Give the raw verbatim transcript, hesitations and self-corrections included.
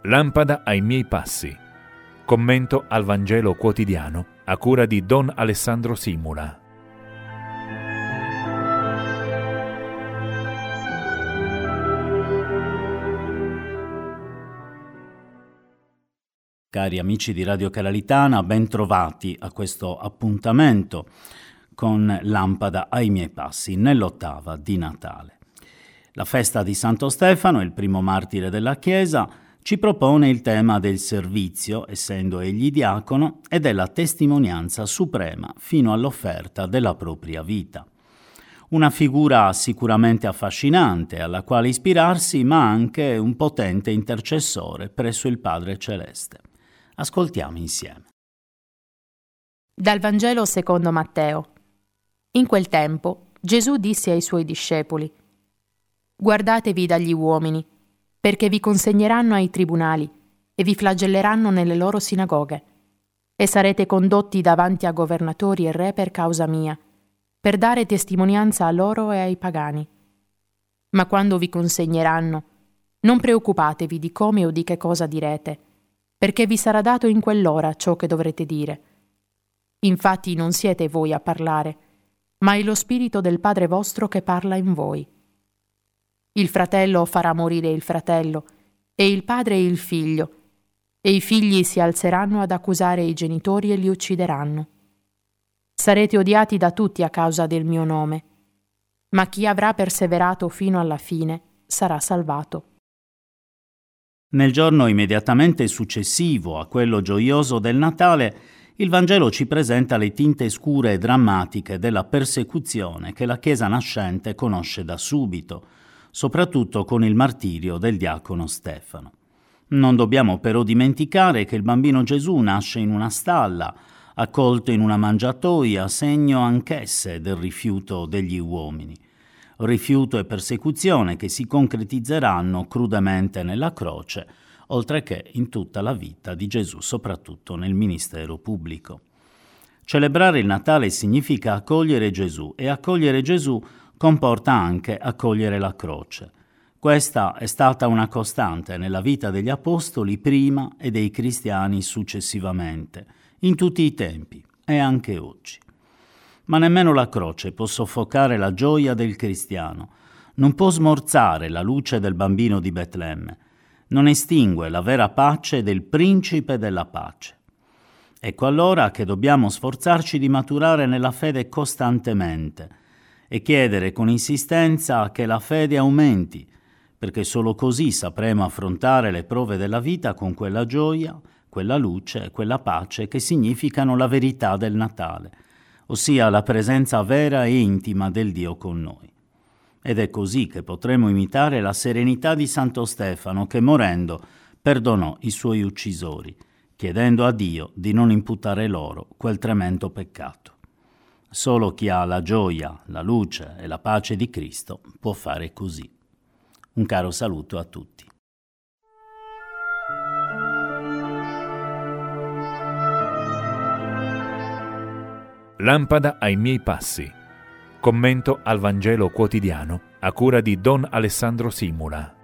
Lampada ai miei passi. Commento al Vangelo quotidiano a cura di Don Alessandro Simula. Cari amici di Radio Caralitana, ben trovati a questo appuntamento con Lampada ai miei passi nell'ottava di Natale. La festa di Santo Stefano, il primo martire della Chiesa, ci propone il tema del servizio, essendo egli diacono, e della testimonianza suprema fino all'offerta della propria vita. Una figura sicuramente affascinante, alla quale ispirarsi, ma anche un potente intercessore presso il Padre Celeste. Ascoltiamo insieme. Dal Vangelo secondo Matteo. In quel tempo Gesù disse ai suoi discepoli: «Guardatevi dagli uomini, perché vi consegneranno ai tribunali e vi flagelleranno nelle loro sinagoghe, e sarete condotti davanti a governatori e re per causa mia, per dare testimonianza a loro e ai pagani. Ma quando vi consegneranno, non preoccupatevi di come o di che cosa direte, perché vi sarà dato in quell'ora ciò che dovrete dire. Infatti non siete voi a parlare, ma è lo Spirito del Padre vostro che parla in voi. Il fratello farà morire il fratello, e il padre il figlio, e i figli si alzeranno ad accusare i genitori e li uccideranno. Sarete odiati da tutti a causa del mio nome, ma chi avrà perseverato fino alla fine sarà salvato». Nel giorno immediatamente successivo a quello gioioso del Natale, il Vangelo ci presenta le tinte scure e drammatiche della persecuzione che la Chiesa nascente conosce da subito, soprattutto con il martirio del diacono Stefano. Non dobbiamo però dimenticare che il bambino Gesù nasce in una stalla, accolto in una mangiatoia, segno anch'esse del rifiuto degli uomini. Rifiuto e persecuzione che si concretizzeranno crudemente nella croce, oltre che in tutta la vita di Gesù, soprattutto nel ministero pubblico. Celebrare il Natale significa accogliere Gesù, e accogliere Gesù comporta anche accogliere la croce. Questa è stata una costante nella vita degli apostoli prima e dei cristiani successivamente, in tutti i tempi e anche oggi. Ma nemmeno la croce può soffocare la gioia del cristiano, non può smorzare la luce del bambino di Betlemme, non estingue la vera pace del principe della pace. Ecco allora che dobbiamo sforzarci di maturare nella fede costantemente e chiedere con insistenza che la fede aumenti, perché solo così sapremo affrontare le prove della vita con quella gioia, quella luce e quella pace che significano la verità del Natale, ossia la presenza vera e intima del Dio con noi. Ed è così che potremo imitare la serenità di Santo Stefano che, morendo, perdonò i suoi uccisori, chiedendo a Dio di non imputare loro quel tremendo peccato. Solo chi ha la gioia, la luce e la pace di Cristo può fare così. Un caro saluto a tutti. Lampada ai miei passi. Commento al Vangelo quotidiano a cura di Don Alessandro Simula.